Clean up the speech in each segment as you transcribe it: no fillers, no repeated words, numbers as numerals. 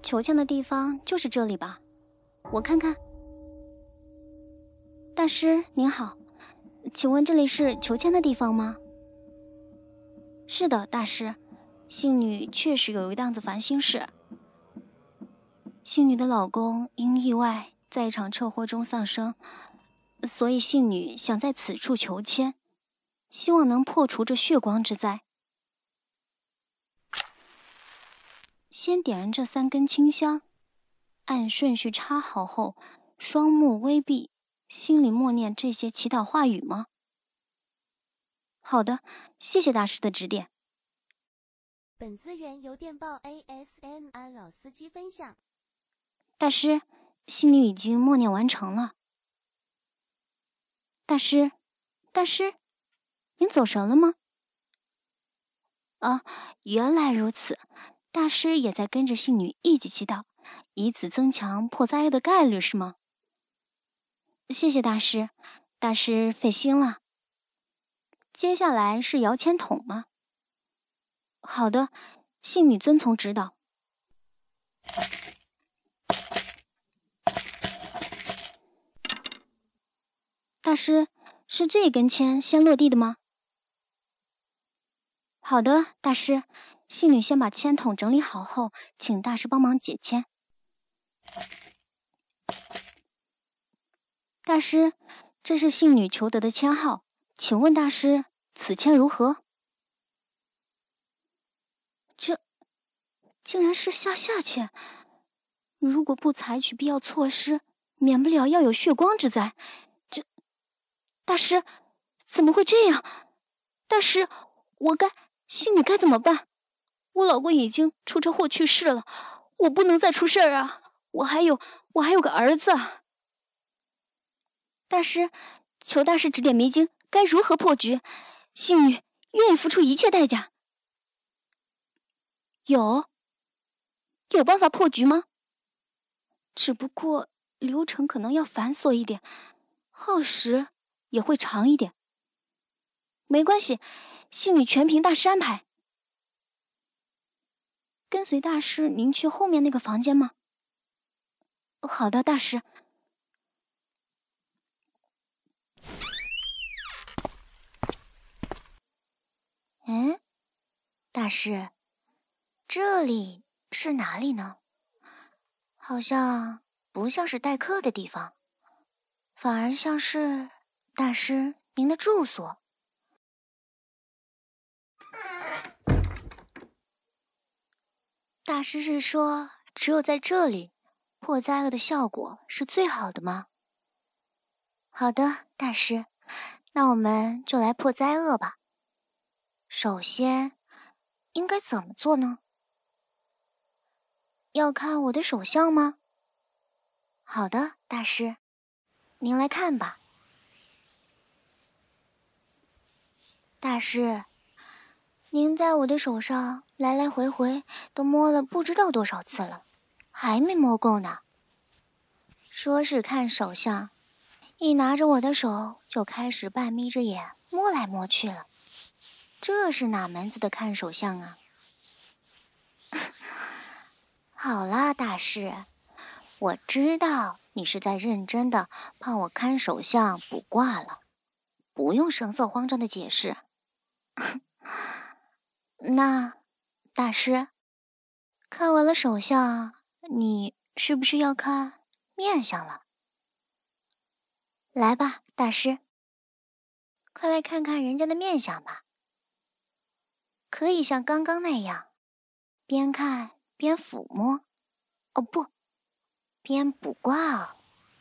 求签的地方就是这里吧？我看看。大师您好，请问这里是求签的地方吗？是的，大师，信女确实有一档子烦心事。信女的老公因意外在一场车祸中丧生，所以信女想在此处求签，希望能破除这血光之灾。先点燃这3根清香，按顺序插好后，双目微闭，心里默念这些祈祷话语吗？好的，谢谢大师的指点。 本资源由电报 ASMR 老司机分享。 大师，信女已经默念完成了。大师，您走神了吗？啊，原来如此，大师也在跟着信女一起祈祷，以此增强破灾的概率是吗？谢谢大师，大师费心了。接下来是摇签筒吗？好的，信女遵从指导。大师，是这根签先落地的吗？好的，大师，信女先把签筒整理好后，请大师帮忙解签。大师，这是信女求得的签号，请问大师，此签如何？这竟然是下签，如果不采取必要措施，免不了要有血光之灾。大师，怎么会这样？大师，信女该怎么办？我老公已经出车祸去世了，我不能再出事儿啊！我还有个儿子。大师，求大师指点迷津，该如何破局？信女愿意付出一切代价。有办法破局吗？只不过流程可能要繁琐一点，耗时也会长一点。没关系，信女全凭大师安排。跟随大师您去后面那个房间吗？好的，大师。 大师，这里是哪里呢？好像不像是待客的地方，反而像是大师您的住所。大师是说，只有在这里，破灾厄的效果是最好的吗？好的，大师，那我们就来破灾厄吧。首先，应该怎么做呢？要看我的手相吗？好的，大师，您来看吧。大师，您在我的手上来来回回都摸了不知道多少次了，还没摸够呢。说是看手相，一拿着我的手就开始半眯着眼摸来摸去了，这是哪门子的看手相啊？好啦，大师，我知道你是在认真的帮我看手相卜卦了，不用神色慌张的解释。那，大师，看完了手相，你是不是要看面相了？来吧，大师，快来看看人家的面相吧。可以像刚刚那样，边看边抚摸，哦不，边卜卦哦。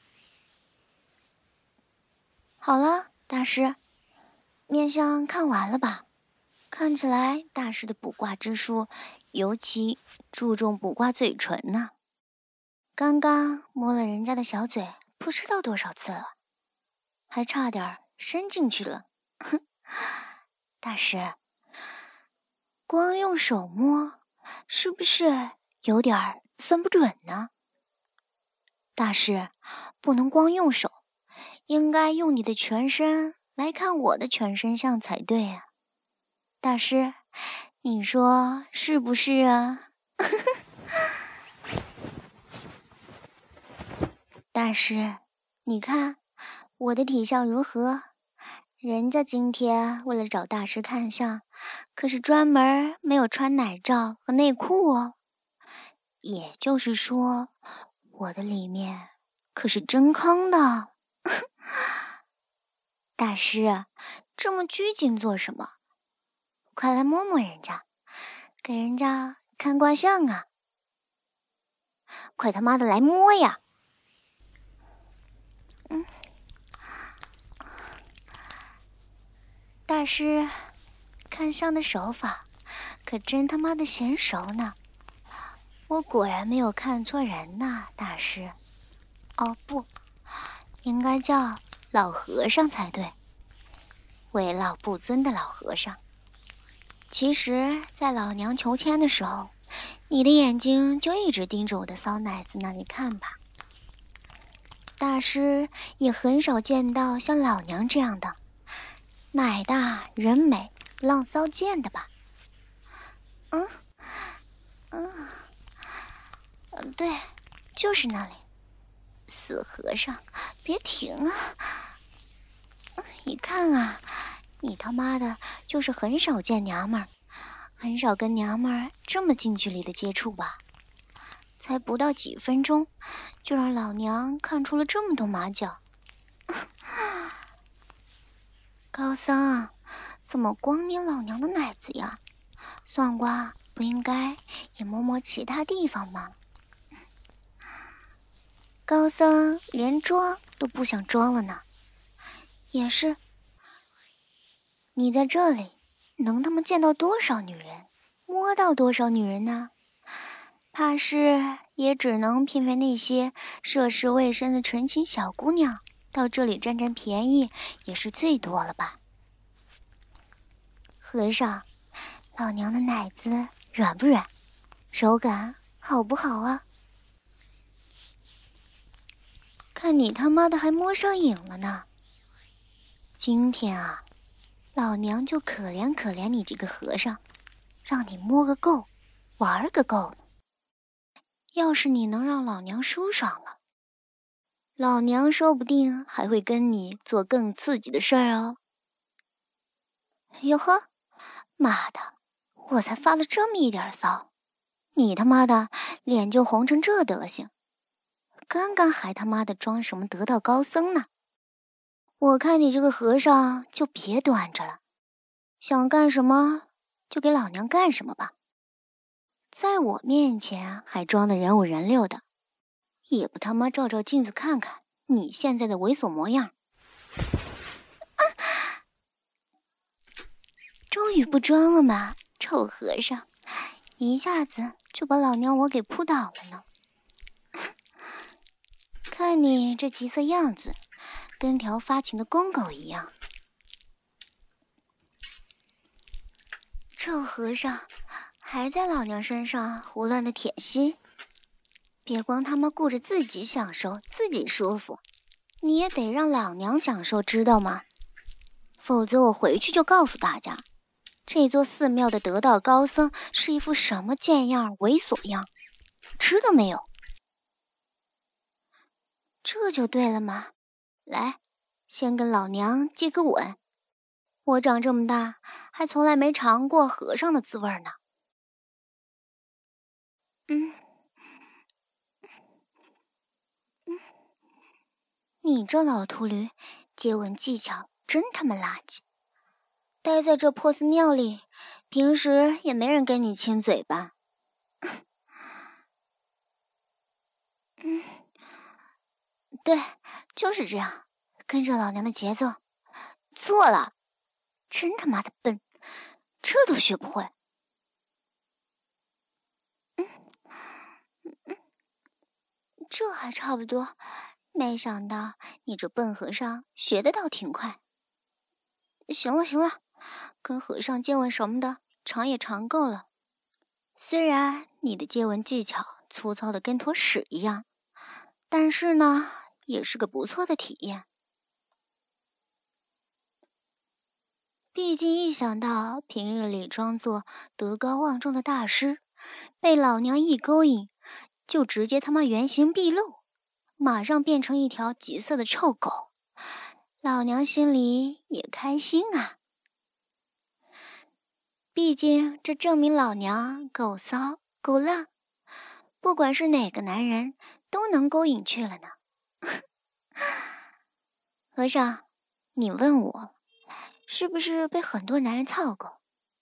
好了，大师，面相看完了吧？看起来大师的卜卦之术尤其注重卜卦嘴唇呢。刚刚摸了人家的小嘴不知道多少次了，还差点伸进去了。大师，光用手摸是不是有点算不准呢？大师，不能光用手，应该用你的全身来看我的全身相才对啊。大师，你说是不是啊？ 大师，你看我的体相如何？人家今天为了找大师看相，可是专门没有穿奶罩和内裤哦。也就是说，我的里面可是真空的。大师，这么拘谨做什么？快来摸摸人家，给人家看卦象啊！快他妈的来摸呀！大师看相的手法可真他妈的娴熟呢，我果然没有看错人呐，大师。哦不，应该叫老和尚才对，为老不尊的老和尚。其实在老娘求签的时候，你的眼睛就一直盯着我的骚奶子那里看吧。大师也很少见到像老娘这样的奶大人美浪骚贱的吧？对，就是那里。死和尚，别停啊！一看啊，你他妈的就是很少见娘们儿，很少跟娘们儿这么近距离的接触吧？才不到几分钟，就让老娘看出了这么多马脚。高僧，怎么光捏老娘的奶子呀？算卦不应该也摸摸其他地方吗？高僧连装都不想装了呢。也是，你在这里能他妈见到多少女人，摸到多少女人呢？怕是也只能骗骗那些涉世未深的纯情小姑娘到这里占占便宜，也是最多了吧？和尚，老娘的奶子软不软？手感好不好啊？看你他妈的还摸上瘾了呢！今天啊，老娘就可怜可怜你这个和尚，让你摸个够，玩个够呢。要是你能让老娘舒爽了，老娘说不定还会跟你做更刺激的事儿哦。哟呵，妈的，我才发了这么一点骚，你他妈的脸就红成这德行，刚刚还他妈的装什么得道高僧呢？我看你这个和尚就别端着了，想干什么就给老娘干什么吧。在我面前还装得人五人六的，也不他妈照照镜子看看你现在的猥琐模样。终于不装了吗，臭和尚，一下子就把老娘我给扑倒了呢。看你这急色样子，跟条发情的公狗一样。臭和尚还在老娘身上胡乱的舔吸，别光他妈顾着自己享受自己舒服，你也得让老娘享受，知道吗？否则我回去就告诉大家，这座寺庙的得道高僧是一副什么贱样猥琐样，知道没有？这就对了嘛，来，先跟老娘接个吻。我长这么大还从来没尝过和尚的滋味呢。你这老秃驴，接吻技巧真他妈垃圾！待在这破寺庙里，平时也没人跟你亲嘴吧？对，就是这样，跟着老娘的节奏。错了，真他妈的笨，这都学不会。这还差不多，没想到你这笨和尚学得倒挺快。行了行了，跟和尚接吻什么的尝也尝够了。虽然你的接吻技巧粗糙的跟坨屎一样，但是呢，也是个不错的体验。毕竟一想到平日里装作德高望重的大师，被老娘一勾引，就直接他妈原形毕露， 马上变成一条急色的臭狗，老娘心里也开心啊。毕竟这证明老娘够骚够浪，不管是哪个男人都能勾引去了呢。和尚，你问我是不是被很多男人操过？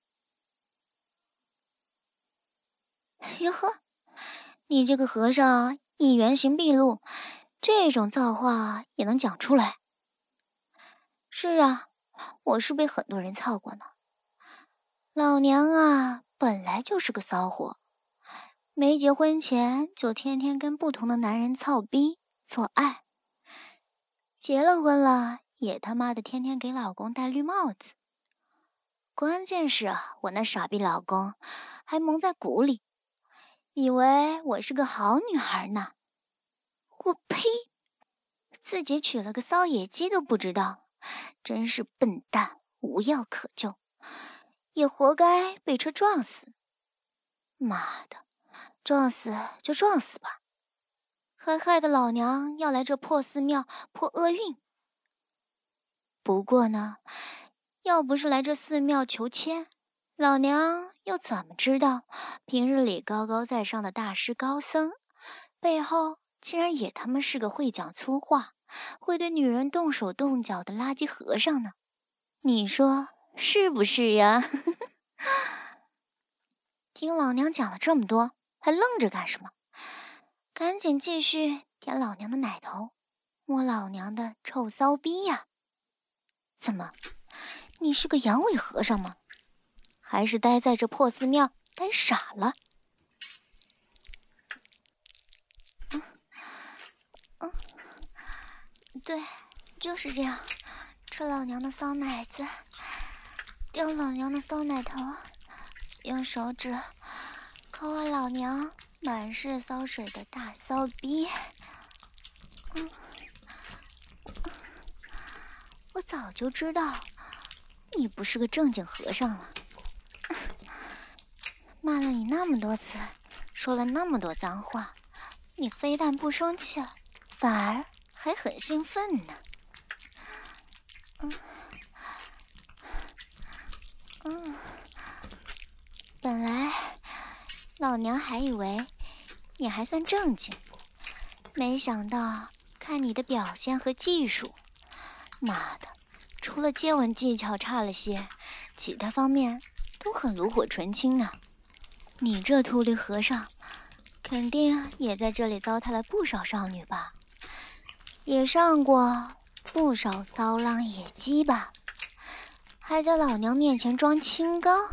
哟呵，你这个和尚一原形毕露，这种造化也能讲出来？是啊，我是被很多人操过呢。老娘啊，本来就是个骚货，没结婚前就天天跟不同的男人操逼做爱，结了婚了也他妈的天天给老公戴绿帽子。关键是啊，我那傻逼老公还蒙在鼓里，以为我是个好女孩呢。我呸！自己娶了个骚野鸡都不知道，真是笨蛋，无药可救，也活该被车撞死。妈的，撞死就撞死吧，还害得老娘要来这破寺庙破厄运。不过呢，要不是来这寺庙求签，老娘又怎么知道平日里高高在上的大师高僧背后竟然也他妈是个会讲粗话，会对女人动手动脚的垃圾和尚呢？你说是不是呀？听老娘讲了这么多，还愣着干什么？赶紧继续舔老娘的奶头，摸老娘的臭骚逼呀！怎么，你是个阳痿和尚吗？还是待在这破寺庙待傻了？对，就是这样，吃老娘的骚奶子，叼老娘的骚奶头，用手指抠我老娘满是骚水的大骚逼。我早就知道你不是个正经和尚了，骂了你那么多次，说了那么多脏话，你非但不生气，反而还很兴奋呢。本来老娘还以为你还算正经，没想到看你的表现和技术，妈的，除了接吻技巧差了些，其他方面都很炉火纯青呢。你这秃驴和尚肯定也在这里糟蹋了不少少女吧，也上过不少骚浪野鸡吧，还在老娘面前装清高。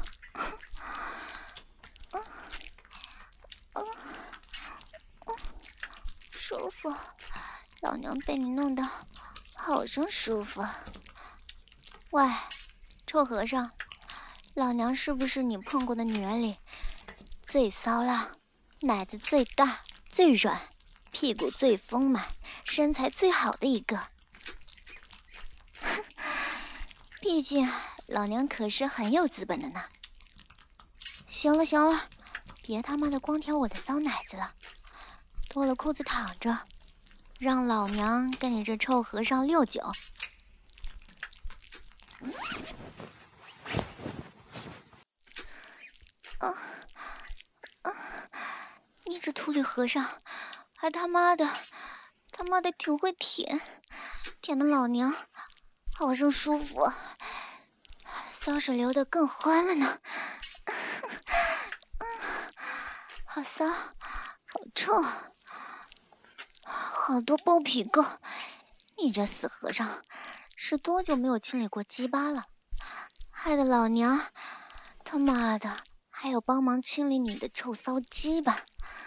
舒服，老娘被你弄得好生舒服。喂，臭和尚，老娘是不是你碰过的女人里最骚浪、奶子最大、最软、屁股最丰满、身材最好的一个？毕竟老娘可是很有资本的呢。行了行了，别他妈的光挑我的骚奶子了，脱了裤子躺着，让老娘跟你这臭和尚溜酒。你这秃驴和尚还他妈的挺会舔，舔的老娘好生舒服，骚水流得更欢了呢。好骚，好臭，好多包皮垢。你这死和尚是多久没有清理过鸡巴了？害得老娘他妈的还有帮忙清理你的臭骚鸡巴。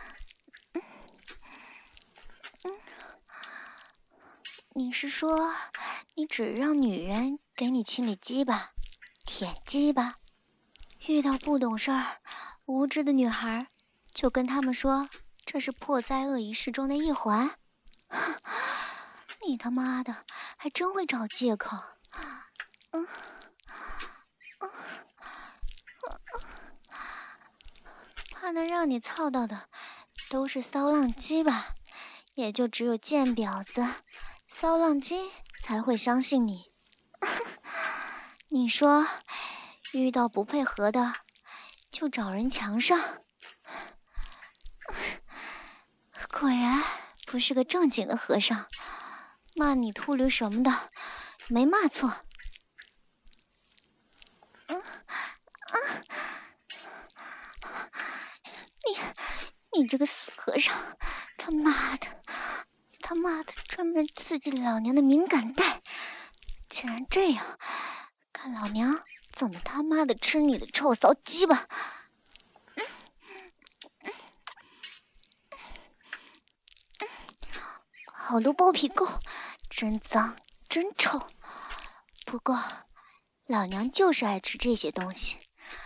你是说你只让女人给你清理鸡巴、舔鸡巴，遇到不懂事儿、无知的女孩，就跟他们说这是破灾厄仪式中的一环？你他妈的还真会找借口。怕能让你操到的都是骚浪鸡巴， 也就只有贱婊子、骚浪鸡才会相信你。你说，遇到不配合的，就找人墙上。果然不是个正经的和尚，骂你秃驴什么的，没骂错。你这个死和尚，他妈的专门刺激老娘的敏感带。既然这样，看老娘怎么他妈的吃你的臭骚鸡吧！好多包皮垢，真脏真臭。不过老娘就是爱吃这些东西。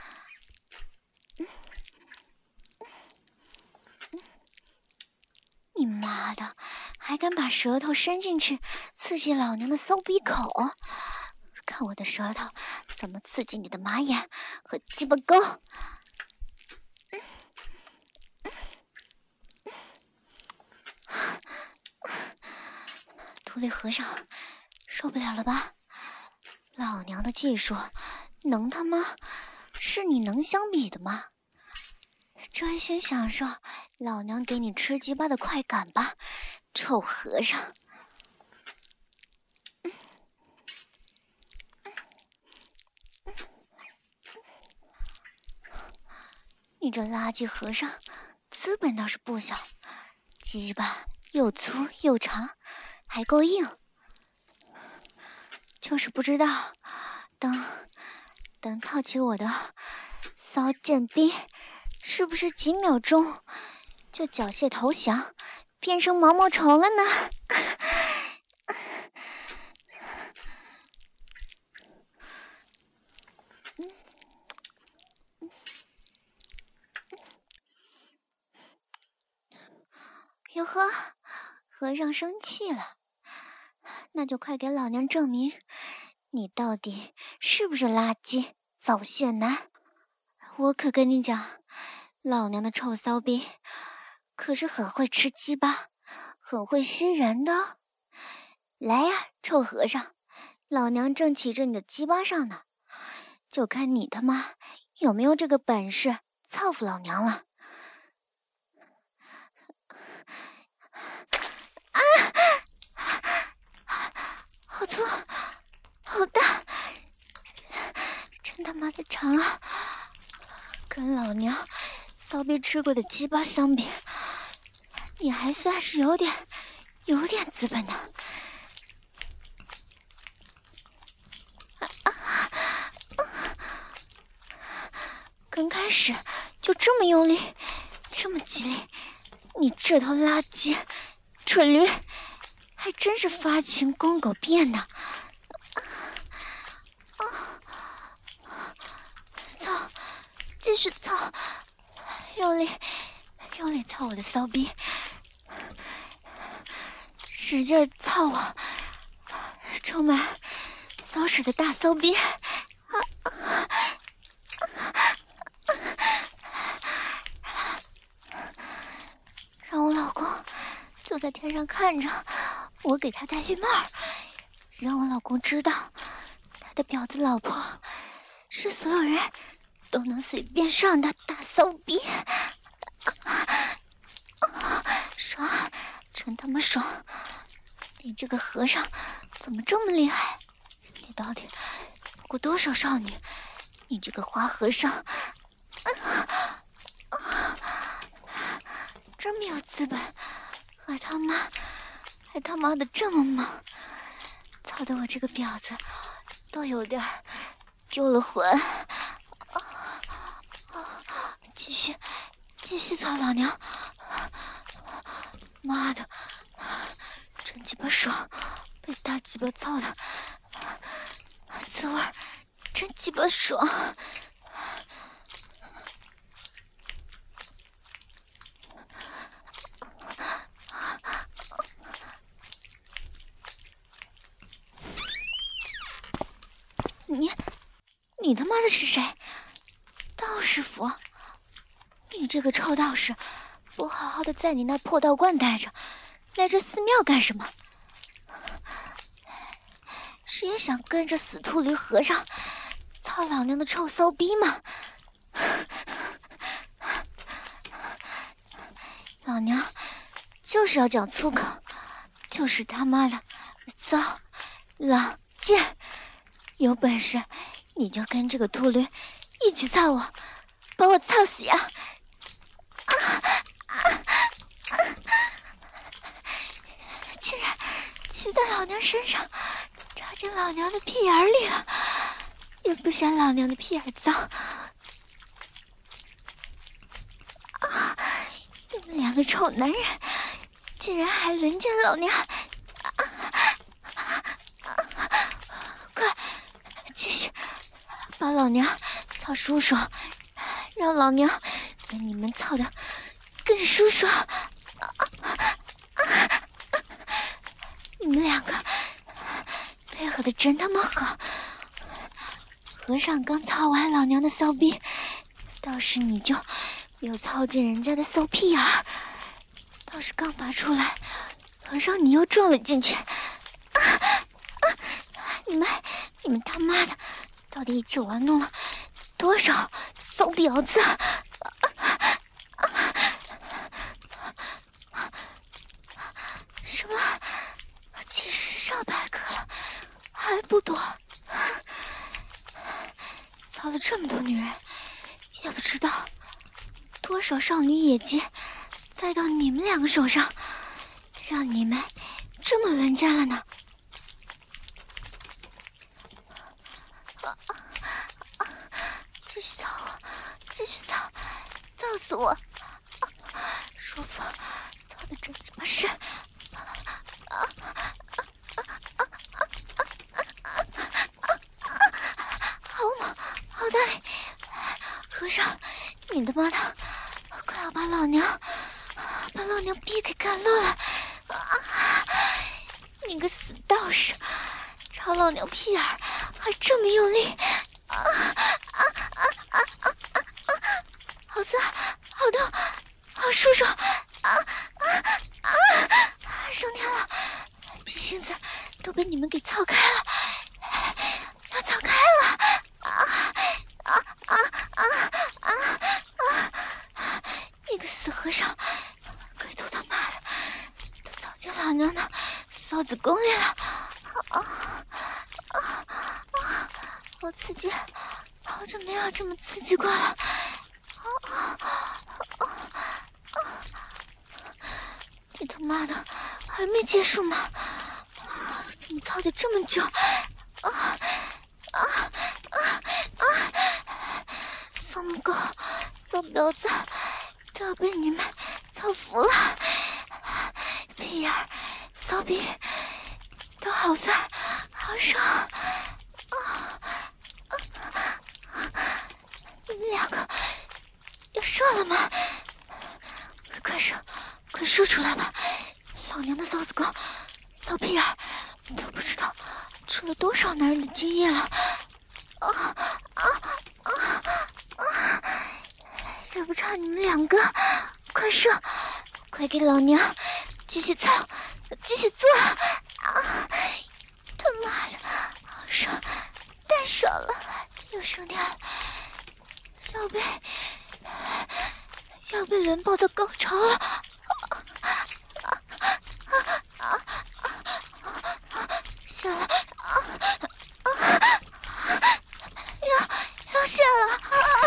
你妈的，还敢把舌头伸进去刺激老娘的骚逼口？看我的舌头怎么刺激你的马眼和鸡巴沟！秃驴和尚，受不了了吧？老娘的技术能他妈是你能相比的吗？专心享受老娘给你吃鸡巴的快感吧，臭和尚！你这垃圾和尚，资本倒是不小，鸡巴又粗又长，还够硬。就是不知道，等操起我的骚贱逼，是不是几秒钟就缴械投降，变成毛毛虫了呢？哟呵，和尚生气了，那就快给老娘证明，你到底是不是垃圾早泄男？我可跟你讲，老娘的臭骚逼可是很会吃鸡巴，很会吸人的。来呀，臭和尚，老娘正骑着你的鸡巴上呢，就看你他妈有没有这个本事操服老娘了。好粗，好大，真他妈的长啊！跟老娘骚逼吃过的鸡巴相比，你还算是有点资本的。刚开始就这么用力，这么激烈，你这头垃圾蠢驴，还真是发情公狗变的。操，继续操，用力操我的骚逼，使劲操我充满骚水的大骚逼。让我老公就在天上看着我给他戴绿帽，让我老公知道他的婊子老婆是所有人都能随便上的大骚逼。爽，真他妈爽！你这个和尚怎么这么厉害？你到底有过多少少女？你这个花和尚，这么有资本，还他妈的这么猛，操得我这个婊子都有点丢了魂。继续操老娘！妈的，真鸡巴爽，被大鸡巴操的滋味真鸡巴爽。你他妈的是谁？道士府？你这个臭道士，不好好的在你那破道观待着， 来这寺庙干什么？是也想跟着死秃驴和尚操老娘的臭骚逼吗？老娘就是要讲粗口，就是他妈的骚老贱！有本事你就跟这个秃驴一起操我，把我操死呀！竟然骑在老娘身上，插进老娘的屁眼里了，也不嫌老娘的屁眼脏。你们两个臭男人，竟然还轮奸老娘！快，继续把老娘操舒爽，让老娘被你们操得更舒爽！你们两个配合的真他妈好！和尚刚操完老娘的骚逼，倒是你就又操进人家的骚屁眼儿。倒是刚拔出来，和尚你又撞了进去。你们他妈的到底一起玩弄了多少骚婊子？什么几十上百个了，还不多？操了这么多女人，也不知道多少少女野鸡栽到你们两个手上，让你们这么轮奸了呢？继续操我，继续操，操死我！舒服，操的真鸡巴深！好猛，好大力！和尚，你他妈的，快要把老娘逼给干落了！你个死道士，朝老娘屁眼儿还这么用力！好酸，好痛，好舒爽！上天了，屁心子都被你们给操开了，要操开了！你个死和尚，鬼头他妈的，都操进老娘的骚子宫里了！好刺激，好久没有这么刺激过了！你他妈的还没结束吗？怎么操得这么久？骚母狗、骚婊子都要被你们操服了！屁眼儿、骚逼都好酸，好爽！你们两个要射了吗？快说出来吧！老娘的骚子宫、骚屁眼儿都不知道出了多少男人的精液了！也不差你们两个，快射！快给老娘继续操，继续做！他妈的，好爽，太爽了！又升天了，要被轮爆到高潮了！下来！要下了！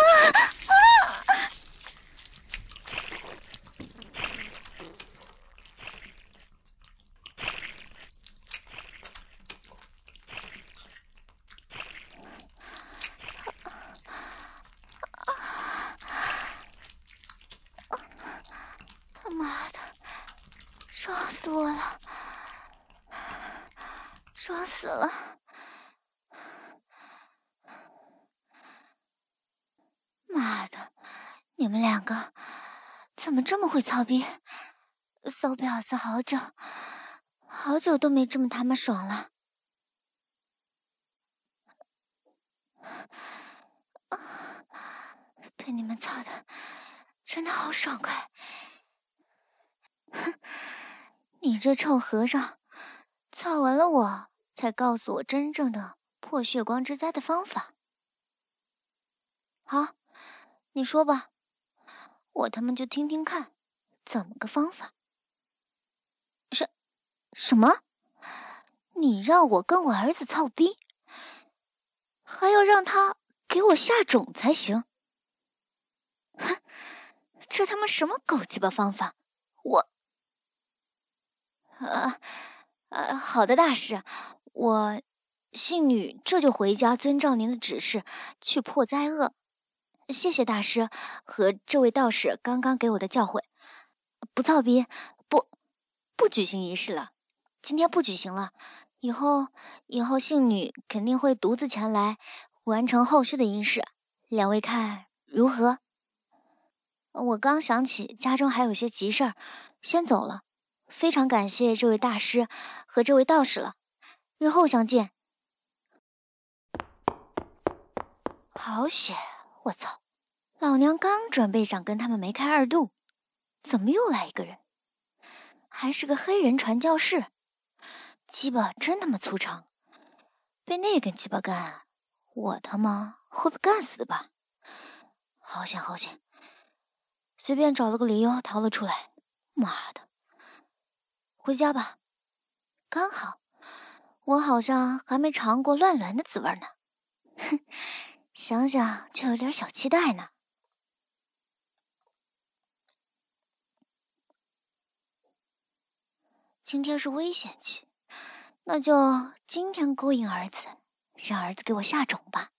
他妈的，爽死我了！爽死了！妈的，你们两个怎么这么会操逼？骚婊子好久都没这么他妈爽了！被你们操的真的好爽快！哼， 你这臭和尚，操完了我才告诉我真正的破血光之灾的方法。好，你说吧，我他妈就听听看，怎么个方法？什么？你让我跟我儿子操逼，还要让他给我下种才行？哼，这他妈什么狗鸡巴方法？好的，大师，我信女这就回家遵照您的指示去破灾厄。谢谢大师和这位道士刚刚给我的教诲。不操逼，不举行仪式了，今天不举行了。以后信女肯定会独自前来完成后续的仪式，两位看如何？我刚想起家中还有些急事儿，先走了。非常感谢这位大师和这位道士了，日后相见。好险！我操，老娘刚准备想跟他们梅开二度，怎么又来一个人？还是个黑人传教士，鸡巴真他妈粗长，被那根鸡巴干，我他妈会被干死的吧？好险好险，随便找了个理由逃了出来。妈的！回家吧，刚好，我好像还没尝过乱伦的滋味呢。哼，想想就有点小期待呢。今天是危险期，那就今天勾引儿子，让儿子给我下种吧。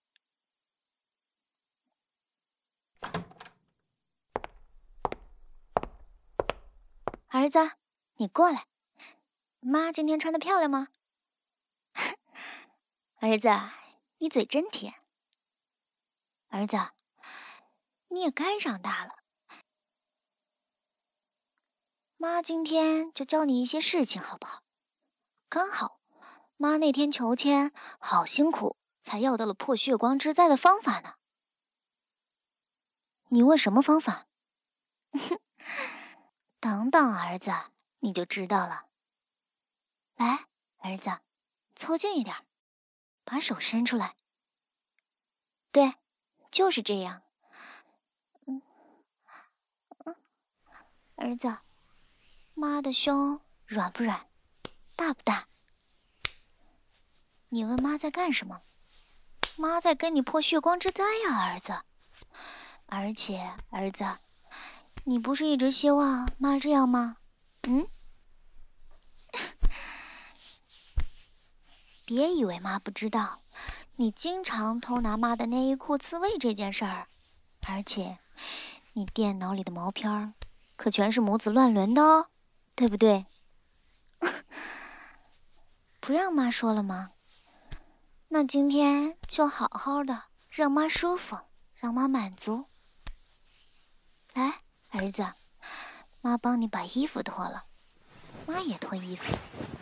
儿子，你过来，妈今天穿得漂亮吗？儿子，你嘴真甜。儿子，你也该长大了。妈今天就教你一些事情，好不好？刚好，妈那天求签好辛苦，才要到了破血光之灾的方法呢。你问什么方法？等等，儿子，你就知道了。来，儿子，凑近一点，把手伸出来。对，就是这样。儿子，妈的胸软不软，大不大？你问妈在干什么？妈在跟你破血光之灾呀，儿子。而且，儿子，你不是一直希望妈这样吗？别以为妈不知道，你经常偷拿妈的内衣裤自慰这件事儿，而且你电脑里的毛片可全是母子乱伦的哦，对不对？不让妈说了吗？那今天就好好的让妈舒服，让妈满足。来，儿子，妈帮你把衣服脱了，妈也脱衣服。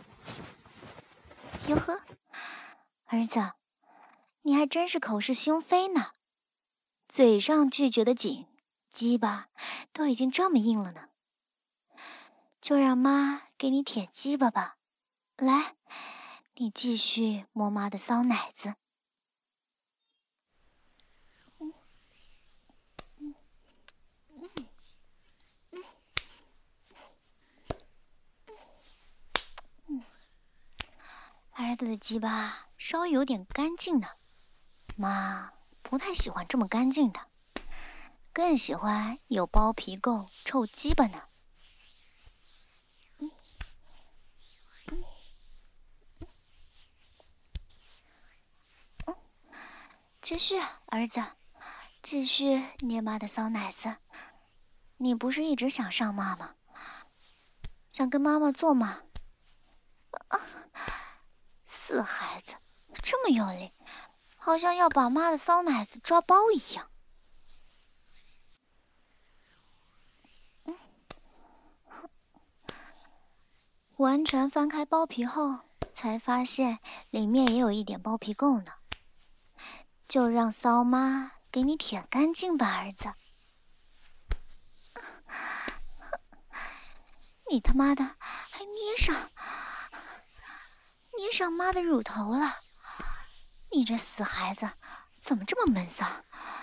哟呵，儿子，你还真是口是心非呢，嘴上拒绝的紧，鸡巴都已经这么硬了呢。就让妈给你舔鸡巴吧，来，你继续摸妈的骚奶子。儿子的鸡巴稍微有点干净呢，妈不太喜欢这么干净的，更喜欢有包皮垢、臭鸡巴呢。继续，儿子，继续捏妈的骚奶子。你不是一直想上妈吗？想跟妈妈做吗？死孩子，这么用力，好像要把妈的骚奶子抓包一样。完全翻开包皮后，才发现里面也有一点包皮垢呢。就让骚妈给你舔干净吧，儿子。你他妈的上妈的乳头了！你这死孩子，怎么这么闷骚？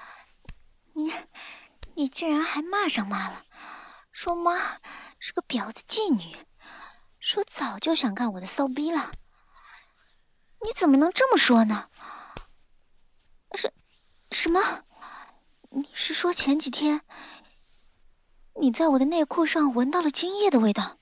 你竟然还骂上妈了，说妈是个婊子妓女，说早就想干我的骚逼了。你怎么能这么说呢？什么？你是说前几天你在我的内裤上闻到了精液的味道？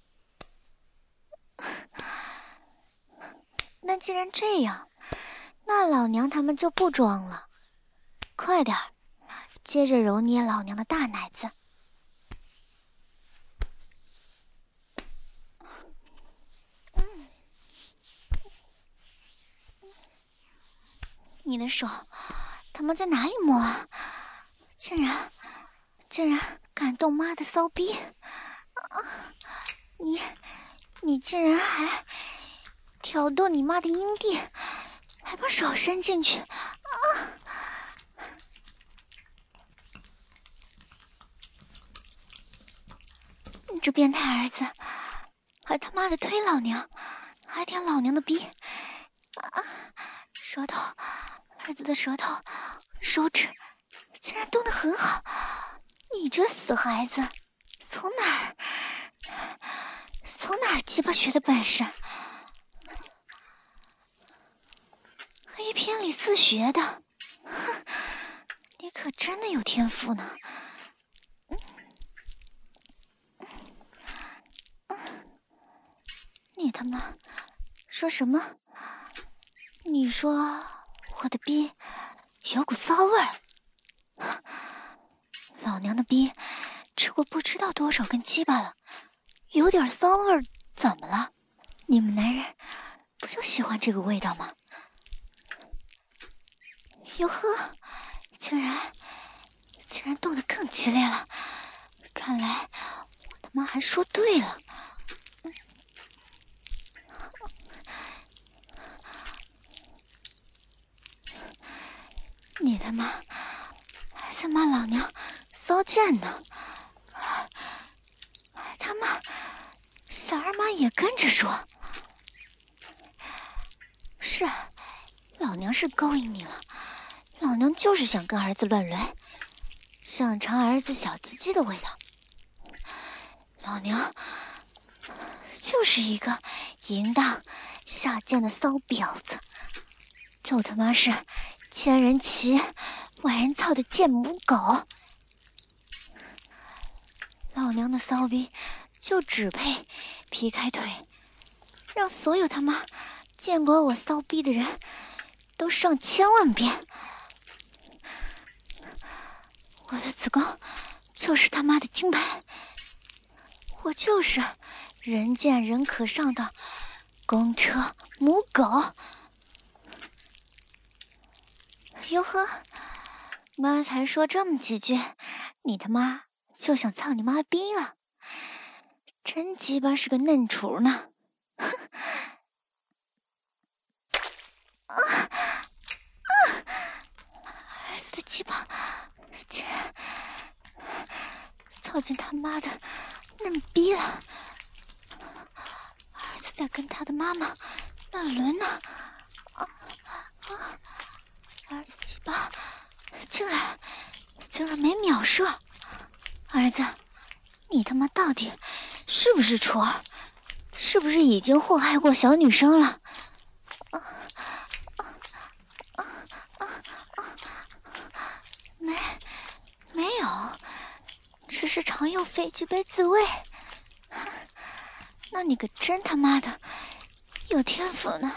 那既然这样，那老娘他们就不装了，快点儿，接着揉捏老娘的大奶子。你的手他妈在哪里摸啊？竟然敢动妈的骚逼！你竟然还挑逗你妈的阴蒂，还把手伸进去！你这变态儿子，还他妈的推老娘，还舔老娘的逼！舌头，儿子的舌头、手指竟然动得很好！你这死孩子，从哪儿鸡巴学的本事？A 片里自学的，哼，你可真的有天赋呢！你他妈说什么？你说我的逼有股骚味儿？老娘的逼吃过不知道多少根鸡巴了，有点骚味儿怎么了？你们男人不就喜欢这个味道吗？哟呵，竟然动得更激烈了，看来我他妈还说对了。你他妈还在骂老娘骚贱呢，还他妈小二妈也跟着说，是啊，老娘是勾引你了，老娘就是想跟儿子乱伦，想尝儿子小鸡鸡的味道，老娘就是一个淫荡下贱的骚婊子，就他妈是千人骑万人操的贱母狗！老娘的骚逼就只配劈开腿，让所有他妈见过我骚逼的人都上千万遍。我的子宫就是他妈的金牌，我就是人见人可上的公车母狗。哟呵，妈才说这么几句，你他妈就想操你妈逼了，真鸡巴是个嫩雏呢！哼！儿子的鸡巴竟然操进他妈的嫩逼了，儿子在跟他的妈妈乱伦呢！儿子鸡巴竟然没秒射！儿子，你他妈到底是不是雏儿？是不是已经祸害过小女生了？没有，只是常用飞机杯自慰。那你可真他妈的有天赋呢！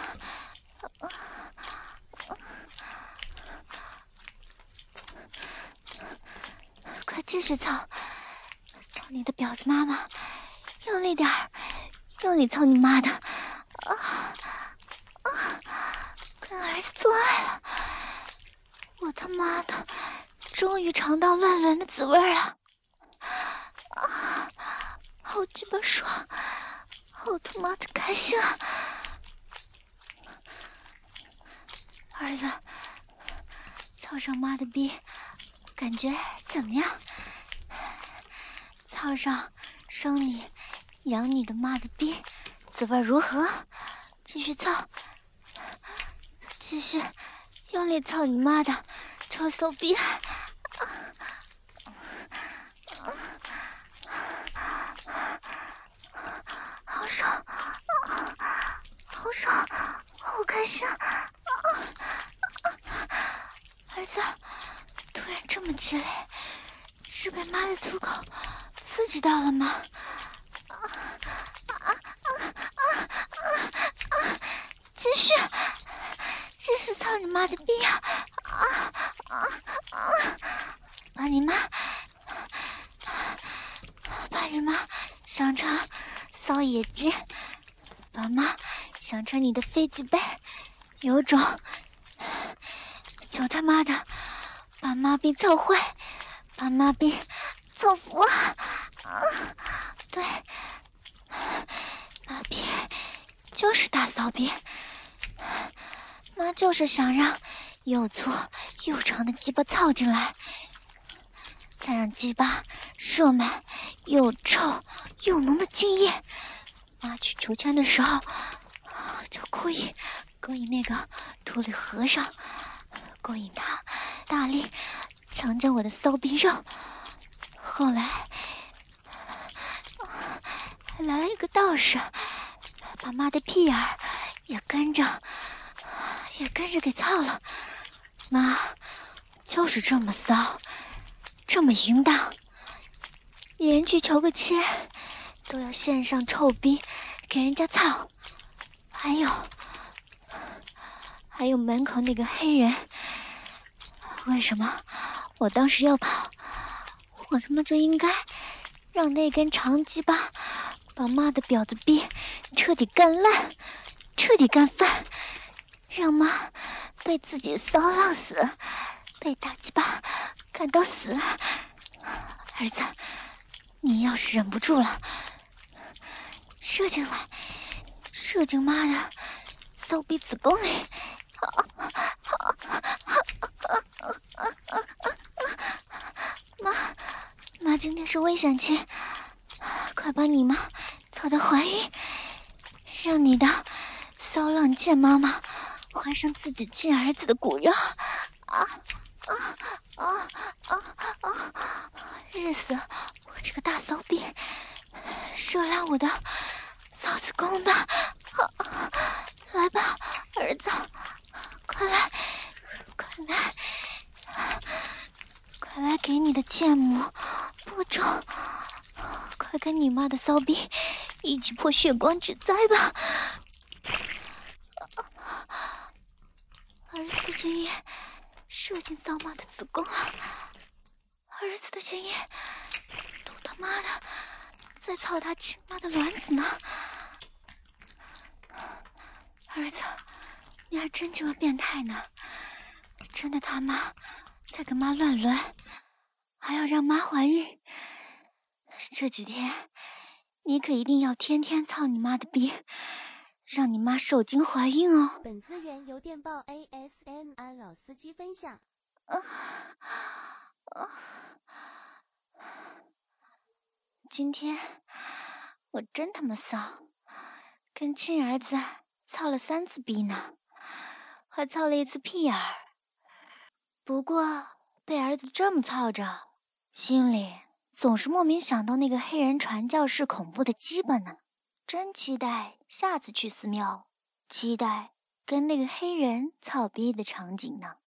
快继续操你的婊子妈妈，用力点儿，用力操你妈的！跟儿子做爱了，我他妈的终于尝到乱伦的滋味了！好鸡巴爽，好他妈的开心啊！儿子，操上妈的逼，感觉怎么样？操上生你养你的妈的逼， 滋味如何？继续操，继续用力操你妈的臭骚逼！好爽，好爽，好开心！儿子，突然这么激烈，是被妈的粗口刺激到了吗？继续操你妈的逼啊！把你妈想成骚野鸡，把妈想成你的飞机杯，有种就他妈的把妈逼操坏，把妈逼操服了！对，妈逼就是大骚逼，妈就是想让又粗又长的鸡巴操进来，再让鸡巴射满又臭又浓的精液。妈去求签的时候，就故意勾引那个秃驴和尚，勾引他大力强奸我的骚逼肉。后来还来了一个道士，把妈的屁眼儿也跟着给操了。妈就是这么骚，这么淫荡，连去求个签都要献上臭逼给人家操。还有门口那个黑人，为什么我当时要跑？我他妈就应该让那根长鸡巴把妈的婊子逼彻底干烂，彻底干饭，让妈被自己骚浪死，被大鸡巴干到死。儿子，你要是忍不住了，射进来，射进妈的骚逼子宫里！妈今天是危险期，快把你妈操得怀孕，让你的骚浪贱妈妈怀上自己亲儿子的骨肉！日死我这个大骚逼，射烂我的骚子宫吧！来吧，儿子，快来，快来给你的贱母播种，快跟你妈的骚逼一起破血光之灾吧！儿子的精液射进骚妈的子宫了，儿子的精液都他妈的在操他亲妈的卵子呢！儿子，你还真鸡巴变态呢！真的他妈在跟妈乱伦，还要让妈怀孕。这几天你可一定要天天操你妈的逼，让你妈受精怀孕哦。 本资源由电报 ASMR 老司机分享。 今天我真他妈骚，跟亲儿子操了3次逼呢，还操了1次屁眼儿。不过被儿子这么操着，心里总是莫名想到那个黑人传教士恐怖的鸡巴呢。真期待下次去寺庙，期待跟那个黑人操逼的场景呢。